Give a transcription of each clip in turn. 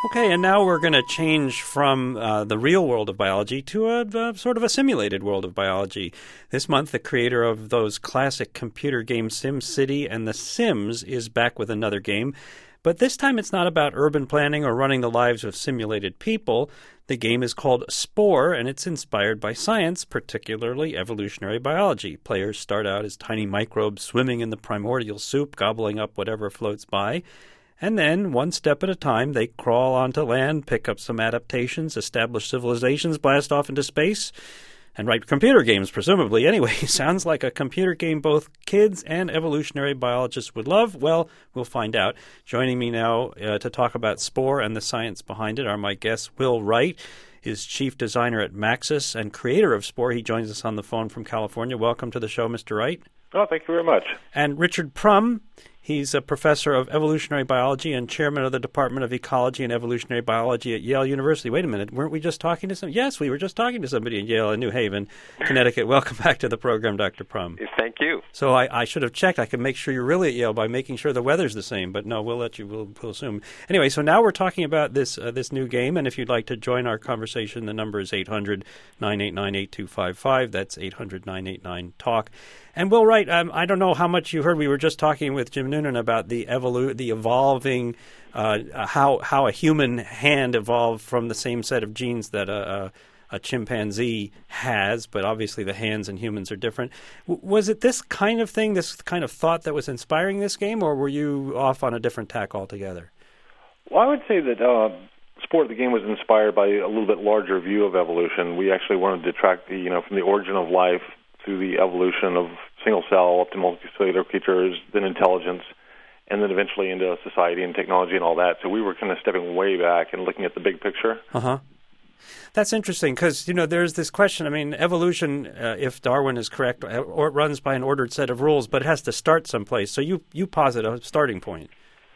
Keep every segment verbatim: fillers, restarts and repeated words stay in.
Okay, and now we're going to change from uh, the real world of biology to a, a sort of a simulated world of biology. This month, the creator of those classic computer games SimCity and The Sims is back with another game. But this time it's not about urban planning or running the lives of simulated people. The game is called Spore, and it's inspired by science, particularly evolutionary biology. Players start out as tiny microbes swimming in the primordial soup, gobbling up whatever floats by. And then, one step at a time, they crawl onto land, pick up some adaptations, establish civilizations, blast off into space, and write computer games, presumably. Anyway, sounds like a computer game both kids and evolutionary biologists would love. Well, we'll find out. Joining me now uh, to talk about Spore and the science behind it are my guests. Will Wright is chief designer at Maxis and creator of Spore. He joins us on the phone from California. Welcome to the show, Mister Wright. Oh, thank you very much. And Richard Prum. He's a professor of evolutionary biology and chairman of the Department of Ecology and Evolutionary Biology at Yale University. Wait a minute, weren't we just talking to some? Yes, we were just talking to somebody in Yale in New Haven, Connecticut. Welcome back to the program, Doctor Prum. Thank you. So I, I should have checked. I could make sure you're really at Yale by making sure the weather's the same, but no, we'll let you, we'll, we'll assume. Anyway, so now we're talking about this uh, this new game, and if you'd like to join our conversation, the number is eight hundred, nine eight nine, eight two five five. That's eight hundred, nine eight nine, talk. And Will Wright, um, I don't know how much you heard. We were just talking with Jim Noonan about the evolu- the evolving, uh, how how a human hand evolved from the same set of genes that a, a, a chimpanzee has, but obviously the hands in humans are different. W- was it this kind of thing, this kind of thought that was inspiring this game, or were you off on a different tack altogether? Well, I would say that uh, Spore, the game, was inspired by a little bit larger view of evolution. We actually wanted to track the, you know, from the origin of life through the evolution of single-cell up to multicellular creatures, then intelligence, and then eventually into society and technology and all that. So we were kind of stepping way back and looking at the big picture. Uh-huh. That's interesting because, you know, there's this question. I mean, evolution, uh, if Darwin is correct, or it runs by an ordered set of rules, but it has to start someplace. So you, you posit a starting point.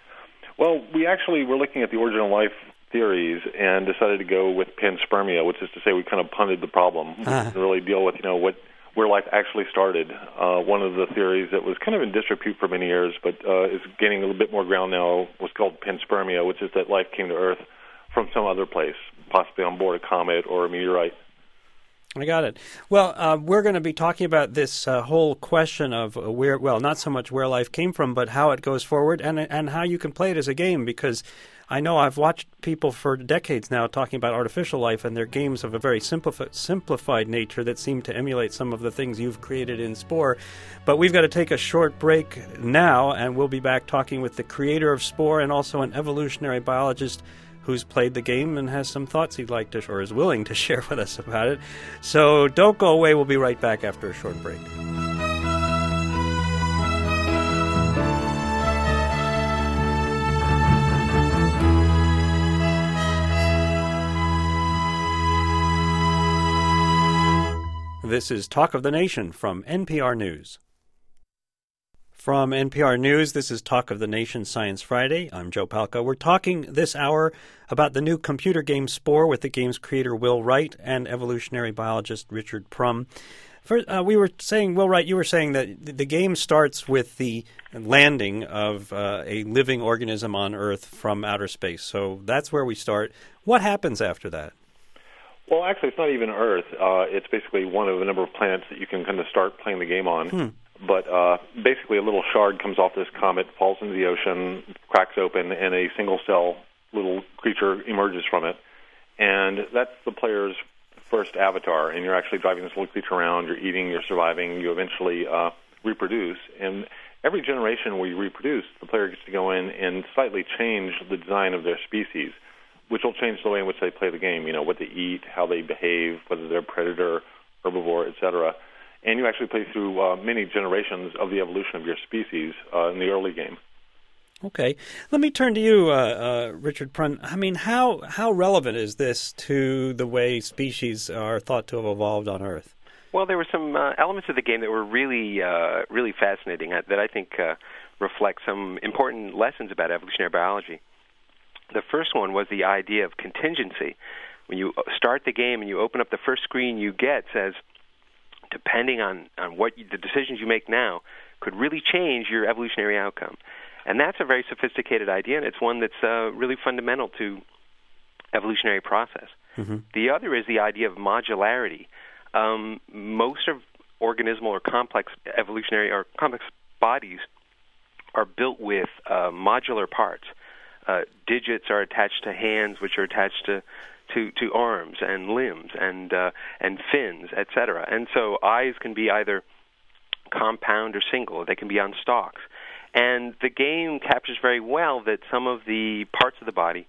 Well, we actually were looking at the origin of life theories and decided to go with panspermia, which is to say we kind of punted the problem uh-huh. and really deal with, you know, what where life actually started. Uh, one of the theories that was kind of in disrepute for many years, but uh, is gaining a little bit more ground now, was called panspermia, which is that life came to Earth from some other place, possibly on board a comet or a meteorite. I got it. Well, uh, we're going to be talking about this uh, whole question of where, well, not so much where life came from, but how it goes forward and and how you can play it as a game, because I know I've watched people for decades now talking about artificial life and their games of a very simplifi- simplified nature that seem to emulate some of the things you've created in Spore. But we've got to take a short break now, and we'll be back talking with the creator of Spore and also an evolutionary biologist who's played the game and has some thoughts he'd like to, or is willing to share with us about it. So don't go away. We'll be right back after a short break. This is Talk of the Nation from N P R News. From N P R News, this is Talk of the Nation Science Friday. I'm Joe Palca. We're talking this hour about the new computer game Spore with the game's creator Will Wright and evolutionary biologist Richard Prum. First, uh, we were saying, Will Wright, you were saying that the game starts with the landing of uh, a living organism on Earth from outer space. So that's where we start. What happens after that? Well, actually, it's not even Earth. Uh, it's basically one of a number of planets that you can kind of start playing the game on. Hmm. But uh, basically, a little shard comes off this comet, falls into the ocean, cracks open, and a single-cell little creature emerges from it. And that's the player's first avatar. And you're actually driving this little creature around. You're eating, you're surviving. You eventually uh, reproduce. And every generation where you reproduce, the player gets to go in and slightly change the design of their species, which will change the way in which they play the game, you know, what they eat, how they behave, whether they're predator, herbivore, et cetera. And you actually play through uh, many generations of the evolution of your species uh, in the early game. Okay. Let me turn to you, uh, uh, Richard Prum. I mean, how, how relevant is this to the way species are thought to have evolved on Earth? Well, there were some uh, elements of the game that were really, uh, really fascinating uh, that I think uh, reflect some important lessons about evolutionary biology. The first one was the idea of contingency. When you start the game and you open up the first screen you get, says, depending on, on what you, the decisions you make now could really change your evolutionary outcome. And that's a very sophisticated idea, and it's one that's uh, really fundamental to evolutionary process. Mm-hmm. The other is the idea of modularity. Um, most of organismal or complex evolutionary or complex bodies are built with uh, modular parts. Uh, digits are attached to hands, which are attached to to, to arms and limbs and uh, and fins, et cetera. And so eyes can be either compound or single. They can be on stalks. And the game captures very well that some of the parts of the body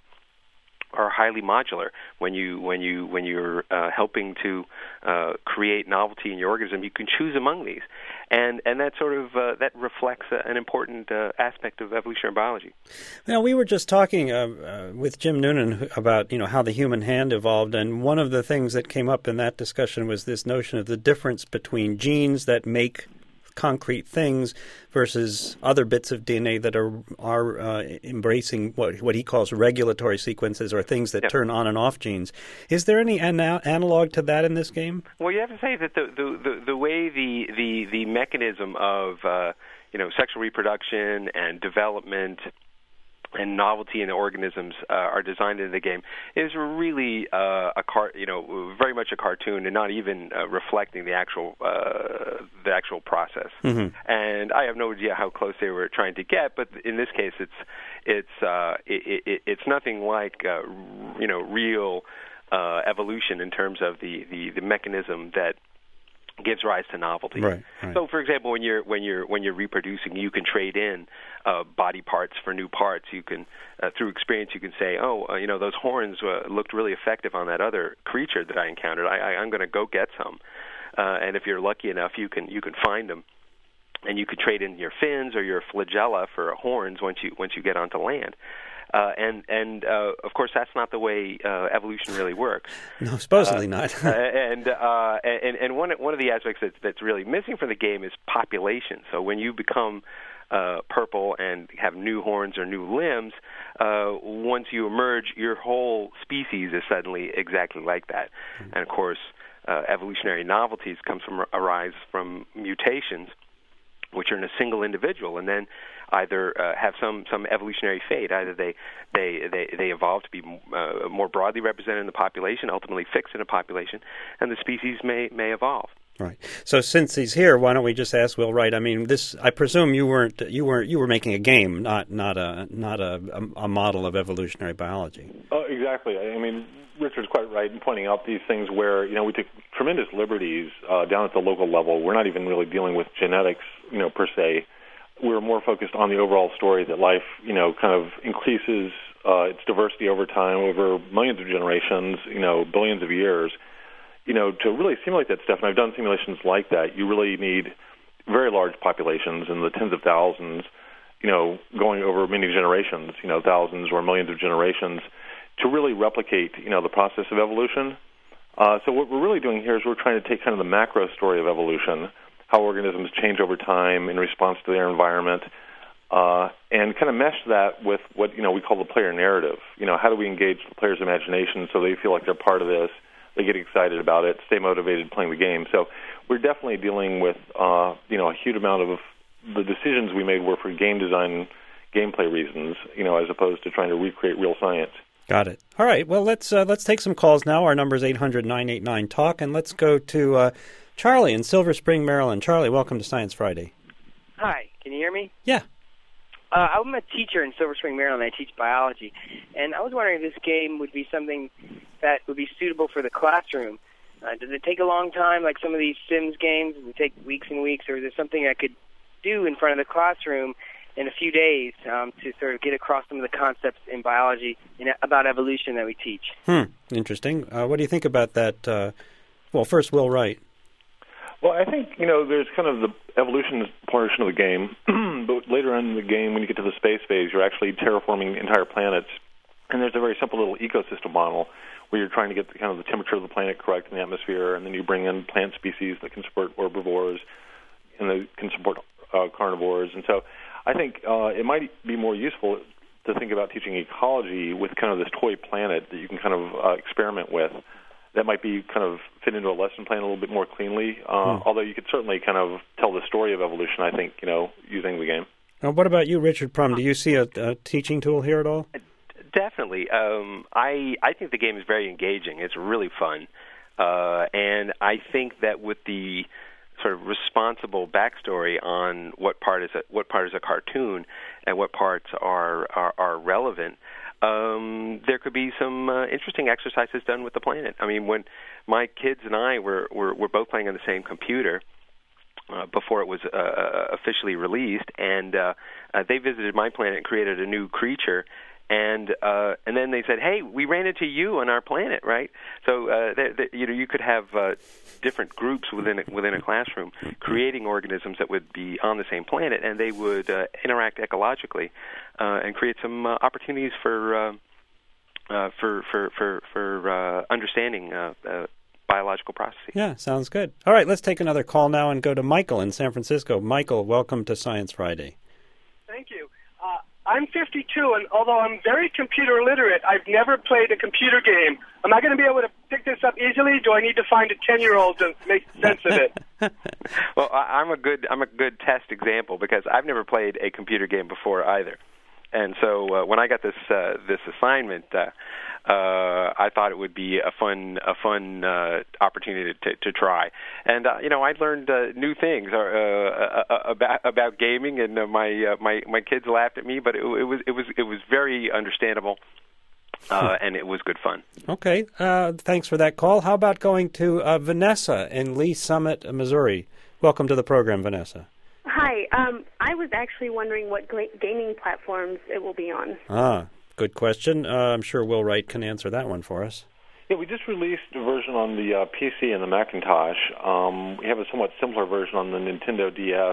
are highly modular. When you when you when you're uh, helping to uh, create novelty in your organism, you can choose among these, and and that sort of uh, that reflects uh, an important uh, aspect of evolutionary biology. Now, we were just talking uh, uh, with Jim Noonan about you know how the human hand evolved, and one of the things that came up in that discussion was this notion of the difference between genes that make concrete things versus other bits of D N A that are are uh, embracing what what he calls regulatory sequences, or things that yep. turn on and off genes. Is there any ana- analog to that in this game? Well, you have to say that the the, the, the way the, the, the mechanism of uh, you know sexual reproduction and development and novelty in the organisms uh, are designed into the game is really uh, a car, you know, very much a cartoon, and not even uh, reflecting the actual uh, the actual process. Mm-hmm. And I have no idea how close they were trying to get, but in this case, it's it's uh, it, it, it's nothing like uh, you know real uh, evolution in terms of the, the, the mechanism that gives rise to novelty. Right, right. So, for example, when you're when you're when you're reproducing, you can trade in uh, body parts for new parts. You can, uh, through experience, you can say, "Oh, uh, you know, those horns uh, looked really effective on that other creature that I encountered. I, I, I'm going to go get some." Uh, and if you're lucky enough, you can you can find them, and you could trade in your fins or your flagella for horns once you once you get onto land. Uh, and, and uh, of course, that's not the way uh, evolution really works. No, supposedly uh, not. and, uh, and and one one of the aspects that's, that's really missing from the game is population. So when you become uh, purple and have new horns or new limbs, uh, once you emerge, your whole species is suddenly exactly like that. Mm-hmm. And of course, uh, evolutionary novelties comes from arise from mutations, which are in a single individual, and then either uh, have some, some evolutionary fate. Either they they, they, they evolve to be uh, more broadly represented in the population, ultimately fixed in a population, and the species may may evolve. Right. So since he's here, why don't we just ask Will Wright? I mean, this. I presume you weren't you weren't you were making a game, not not a not a, a, a model of evolutionary biology. Oh, exactly. I mean, Richard's quite right in pointing out these things where you know we took tremendous liberties uh, down at the local level. We're not even really dealing with genetics, you know, per se. We're more focused on the overall story that life, you know, kind of increases uh, its diversity over time, over millions of generations, you know, billions of years. You know, to really simulate that stuff, and I've done simulations like that, you really need very large populations in the tens of thousands, you know, going over many generations, you know, thousands or millions of generations, to really replicate, you know, the process of evolution. Uh, so what we're really doing here is we're trying to take kind of the macro story of evolution, how organisms change over time in response to their environment, uh, and kind of mesh that with what, you know, we call the player narrative. You know, how do we engage the player's imagination so they feel like they're part of this, they get excited about it, stay motivated playing the game. So we're definitely dealing with, uh, you know, a huge amount of the decisions we made were for game design, gameplay reasons, you know, as opposed to trying to recreate real science. Got it. All right. Well, let's uh, let's take some calls now. Our number is eight hundred, nine eight nine, talk, and let's go to uh, Charlie in Silver Spring, Maryland. Charlie, welcome to Science Friday. Hi. Can you hear me? Yeah. Uh, I'm a teacher in Silver Spring, Maryland. I teach biology, and I was wondering if this game would be something that would be suitable for the classroom. Uh, does it take a long time, like some of these Sims games? Does it take weeks and weeks, or is there something I could do in front of the classroom in a few days um, to sort of get across some of the concepts in biology in, about evolution that we teach? Hmm. Interesting. Uh, what do you think about that? Uh, well, first, Will Wright. Well, I think, you know, there's kind of the evolution portion of the game, but later on in the game, when you get to the space phase, you're actually terraforming entire planets, and there's a very simple little ecosystem model where you're trying to get the, kind of the temperature of the planet correct in the atmosphere, and then you bring in plant species that can support herbivores and that can support uh, carnivores. And so I think uh, it might be more useful to think about teaching ecology with kind of this toy planet that you can kind of uh, experiment with. That might be kind of fit into a lesson plan a little bit more cleanly, uh, hmm. although you could certainly kind of tell the story of evolution, I think, you know, using the game. Now, what about you, Richard Prum? Do you see a, a teaching tool here at all? Definitely. definitely. Um, I I think the game is very engaging. It's really fun, uh, and I think that with the sort of responsible backstory on what part is a, what part is a cartoon and what parts are are, are relevant, um, there could be some uh, interesting exercises done with the planet. I mean, when my kids and I were were, were both playing on the same computer uh, before it was uh, officially released, and uh, uh, they visited my planet and created a new creature. And uh, and then they said, "Hey, we ran into you on our planet, right?" So uh, they, they, you know, you could have uh, different groups within a, within a classroom creating organisms that would be on the same planet, and they would uh, interact ecologically uh, and create some uh, opportunities for uh, uh, for for for, for uh, understanding uh, uh, biological processes. Yeah, sounds good. All right, let's take another call now and go to Michael in San Francisco. Michael, welcome to Science Friday. Thank you. Uh, I'm fifty-two, and although I'm very computer literate, I've never played a computer game. Am I going to be able to pick this up easily? Do I need to find a ten-year-old to make sense of it? Well, I'm a good I'm a good test example because I've never played a computer game before either. And so uh, when I got this uh, this assignment, uh, uh, I thought it would be a fun a fun uh, opportunity to, to try. And uh, you know, I learned uh, new things uh, uh, about about gaming, and uh, my uh, my my kids laughed at me, but it, it was it was it was very understandable, uh, and it was good fun. Okay, uh, thanks for that call. How about going to uh, Vanessa in Lee Summit, Missouri? Welcome to the program, Vanessa. Hi. Um, I was actually wondering what gla- gaming platforms it will be on. Ah, good question. Uh, I'm sure Will Wright can answer that one for us. Yeah, we just released a version on the uh, P C and the Macintosh. Um, we have a somewhat simpler version on the Nintendo D S,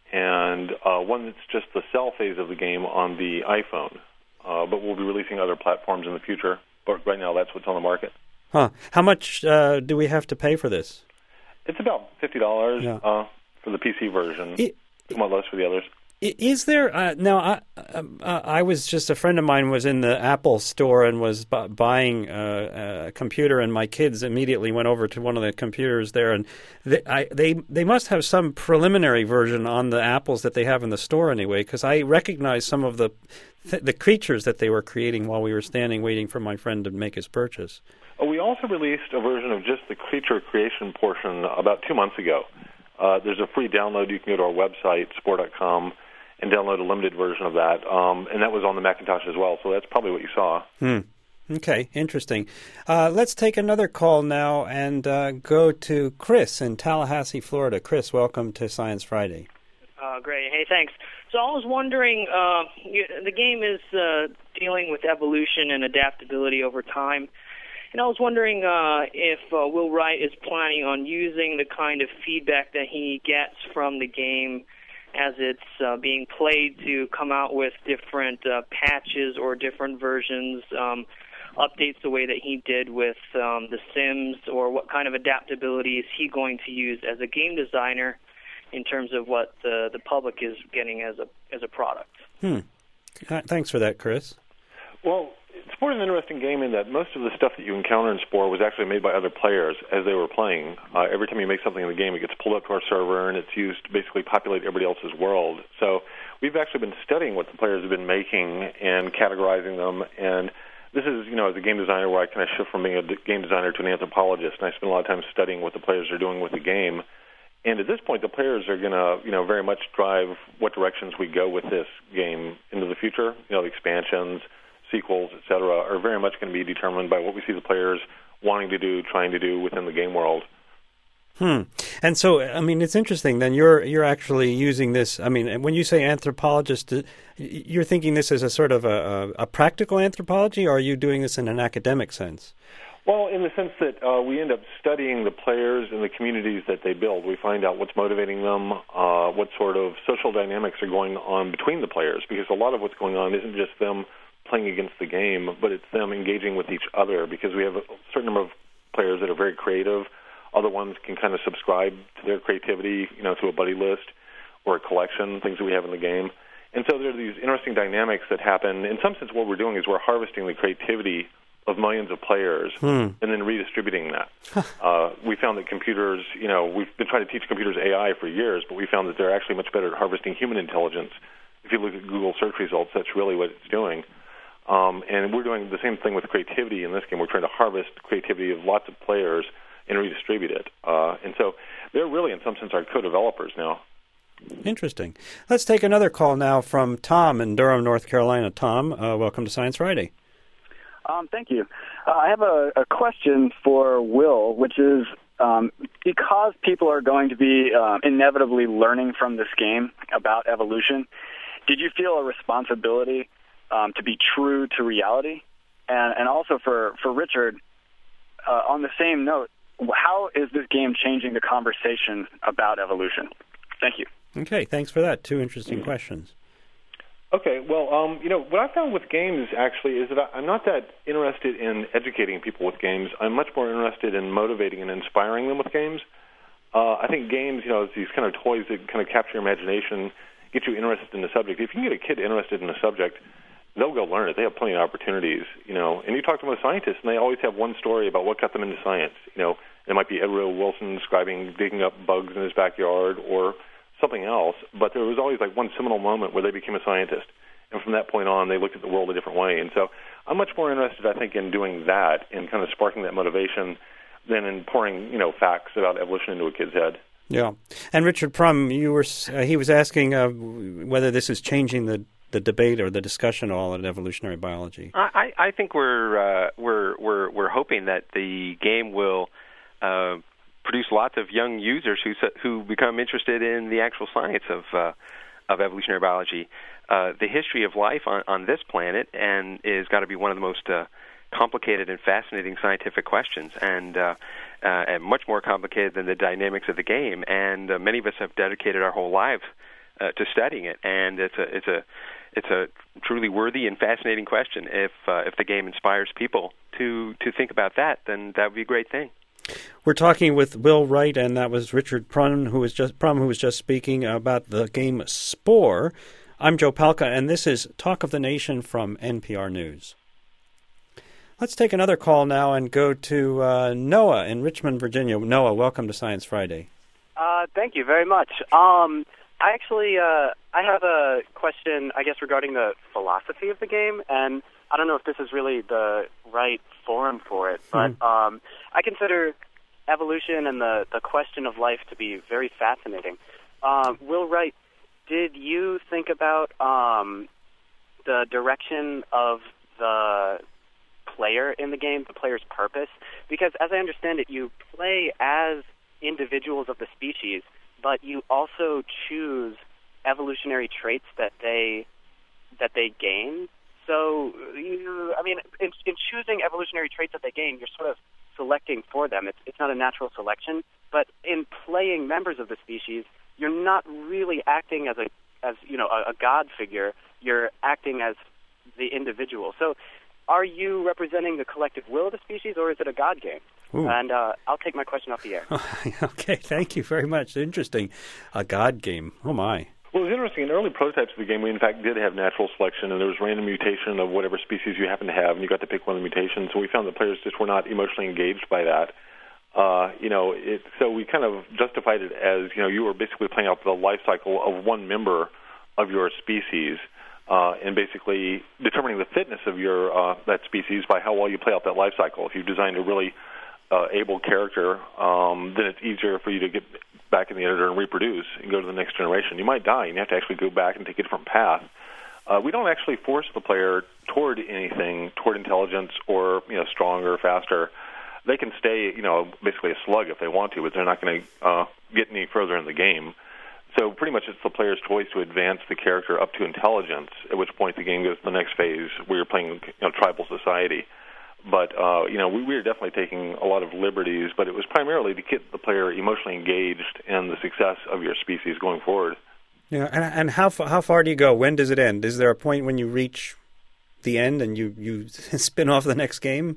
and uh, one that's just the cell phase of the game on the iPhone. Uh, but we'll be releasing other platforms in the future. But right now, that's what's on the market. Huh. How much uh, do we have to pay for this? It's about fifty dollars yeah. uh, for the P C version. It, somewhat less for the others. Is there uh, now? I, uh, I was just a friend of mine was in the Apple store and was bu- buying uh, a computer, and my kids immediately went over to one of the computers there, and they I, they, they must have some preliminary version on the Apples that they have in the store anyway, because I recognized some of the th- the creatures that they were creating while we were standing waiting for my friend to make his purchase. Oh, we also released a version of just the creature creation portion about two months ago. Uh, there's a free download. You can go to our website, spore dot com, and download a limited version of that. Um, and that was on the Macintosh as well, so that's probably what you saw. Hmm. Okay, interesting. Uh, let's take another call now and uh, go to Chris in Tallahassee, Florida. Chris, welcome to Science Friday. Uh, great. Hey, thanks. So I was wondering, uh, you, the game is uh, dealing with evolution and adaptability over time. And I was wondering uh, if uh, Will Wright is planning on using the kind of feedback that he gets from the game as it's uh, being played to come out with different uh, patches or different versions, um, updates the way that he did with um, The Sims, or what kind of adaptability is he going to use as a game designer in terms of what the, the public is getting as a as a product. Hmm. Thanks for that, Chris. Well, Spore is an interesting game in that most of the stuff that you encounter in Spore was actually made by other players as they were playing. Uh, every time you make something in the game, it gets pulled up to our server, and it's used to basically populate everybody else's world. So we've actually been studying what the players have been making and categorizing them. And this is, you know, as a game designer, where I kind of shift from being a game designer to an anthropologist, and I spend a lot of time studying what the players are doing with the game. And at this point, the players are going to, you know, very much drive what directions we go with this game into the future. You know, the expansions, sequels, et cetera, are very much going to be determined by what we see the players wanting to do, trying to do within the game world. Hmm. And so, I mean, it's interesting. Then you're you're actually using this. I mean, when you say anthropologist, you're thinking this as a sort of a, a, a practical anthropology, or are you doing this in an academic sense? Well, in the sense that uh, we end up studying the players and the communities that they build. We find out what's motivating them, uh, what sort of social dynamics are going on between the players, because a lot of what's going on isn't just them playing against the game, but it's them engaging with each other, because we have a certain number of players that are very creative. Other ones can kind of subscribe to their creativity, you know, to a buddy list or a collection, things that we have in the game. And so there are these interesting dynamics that happen. In some sense, what we're doing is we're harvesting the creativity of millions of players hmm. and then redistributing that. uh, we found that computers, you know, we've been trying to teach computers A I for years, but we found that they're actually much better at harvesting human intelligence. If you look at Google search results, that's really what it's doing. Um, and we're doing the same thing with creativity in this game. We're trying to harvest creativity of lots of players and redistribute it. Uh, and so they're really, in some sense, our co-developers now. Interesting. Let's take another call now from Tom in Durham, North Carolina. Tom, uh, welcome to Science Friday. Um, thank you. Uh, I have a, a question for Will, which is um, because people are going to be uh, inevitably learning from this game about evolution, did you feel a responsibility um, to be true to reality? And, and also for, for Richard, uh, on the same note, how is this game changing the conversation about evolution? Thank you. Okay, thanks for that. Two interesting questions. Okay, well, um, you know, what I found with games, actually, is that I'm not that interested in educating people with games. I'm much more interested in motivating and inspiring them with games. Uh, I think games, you know, these kind of toys that kind of capture your imagination, get you interested in the subject. If you can get a kid interested in a subject, they'll go learn it. They have plenty of opportunities, you know. And you talk to most scientists, and they always have one story about what got them into science. You know, it might be Edward Wilson describing digging up bugs in his backyard or something else, but there was always like one seminal moment where they became a scientist. And from that point on, they looked at the world a different way. And so I'm much more interested, I think, in doing that and kind of sparking that motivation than in pouring, you know, facts about evolution into a kid's head. Yeah. And Richard Prum, you were uh, he was asking uh, whether this is changing the, the debate or the discussion all in evolutionary biology. I, I think we're uh, we're we're we're hoping that the game will uh, produce lots of young users who who become interested in the actual science of uh, of evolutionary biology. Uh, the history of life on, on this planet and is got to be one of the most uh, complicated and fascinating scientific questions, and uh, uh, and much more complicated than the dynamics of the game. And uh, many of us have dedicated our whole lives uh, to studying it. And it's a it's a it's a truly worthy and fascinating question. If uh, if the game inspires people to to think about that, then that would be a great thing. We're talking with Will Wright, and that was Richard Prum, who was just Prum, who was just speaking about the game Spore. I'm Joe Palca, and this is Talk of the Nation from N P R News. Let's take another call now and go to uh, Noah in Richmond, Virginia. Noah, welcome to Science Friday. Uh, thank you very much. Um, I actually, uh, I have a question, I guess, regarding the philosophy of the game, and I don't know if this is really the right forum for it, but mm. um, I consider evolution and the, the question of life to be very fascinating. Uh, Will Wright, did you think about um, the direction of the player in the game, the player's purpose? Because as I understand it, you play as individuals of the species, but you also choose evolutionary traits that they that they gain. So, you, I mean, in, in choosing evolutionary traits that they gain, you're sort of selecting for them. It's, it's not a natural selection. But in playing members of the species, you're not really acting as a, as you know, a, a god figure. You're acting as the individual. So, are you representing the collective will of the species, or is it a god game? Ooh. And uh, I'll take my question off the air. Okay, thank you very much. Interesting. A god game. Oh, my. Well, it was interesting. In early prototypes of the game, we, in fact, did have natural selection, and there was random mutation of whatever species you happen to have, and you got to pick one of the mutations. So we found that players just were not emotionally engaged by that. Uh, you know, it, so we kind of justified it as, you know, you were basically playing out the life cycle of one member of your species, uh, and basically determining the fitness of your uh, that species by how well you play out that life cycle. If you've designed a really uh, able character, um, then it's easier for you to get back in the editor and reproduce and go to the next generation. You might die, and you have to actually go back and take a different path. Uh, we don't actually force the player toward anything, toward intelligence or, you know, stronger, faster. They can stay, you know, basically a slug if they want to, but they're not going to uh, get any further in the game. So pretty much it's the player's choice to advance the character up to intelligence, at which point the game goes to the next phase where you're playing, you know, tribal society. But, uh, you know, we, we were definitely taking a lot of liberties, but it was primarily to get the player emotionally engaged in the success of your species going forward. Yeah, and, and how, how far do you go? When does it end? Is there a point when you reach the end and you, you spin off the next game?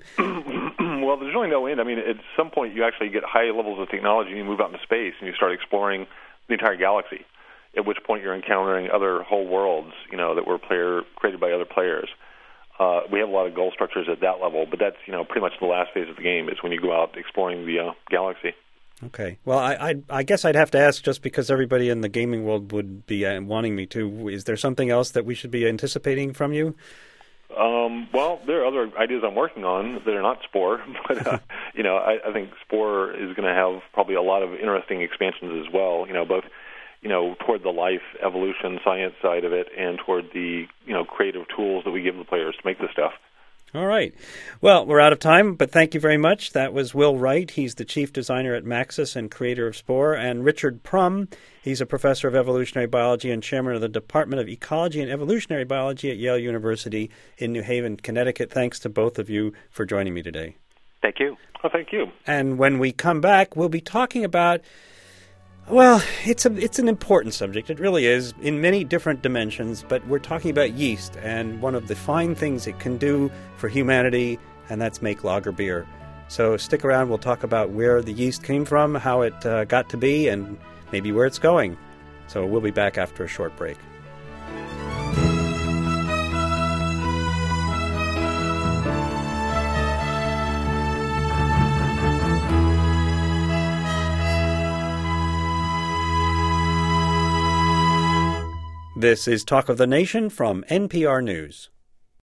Well, there's really no end. I mean, at some point you actually get high levels of technology and you move out into space and you start exploring the entire galaxy, at which point you're encountering other whole worlds, you know, that were player created by other players. Uh, we have a lot of goal structures at that level, but that's, you know, pretty much the last phase of the game is when you go out exploring the uh, galaxy. Okay. Well, I, I I guess I'd have to ask, just because everybody in the gaming world would be uh, wanting me to, is there something else that we should be anticipating from you? Um, well, there are other ideas I'm working on that are not Spore, but uh, you know, I, I think Spore is going to have probably a lot of interesting expansions as well. You know, both you know toward the life, evolution, science side of it, and toward the you know creative tools that we give the players to make this stuff. All right. Well, we're out of time, but thank you very much. That was Will Wright. He's the chief designer at Maxis and creator of Spore. And Richard Prum, he's a professor of evolutionary biology and chairman of the Department of Ecology and Evolutionary Biology at Yale University in New Haven, Connecticut. Thanks to both of you for joining me today. Thank you. Oh, thank you. And when we come back, we'll be talking about Well, it's a it's an important subject. It really is, in many different dimensions, but we're talking about yeast and one of the fine things it can do for humanity, and that's make lager beer. So stick around. We'll talk about where the yeast came from, how it uh, got to be, and maybe where it's going. So we'll be back after a short break. This is Talk of the Nation from N P R News.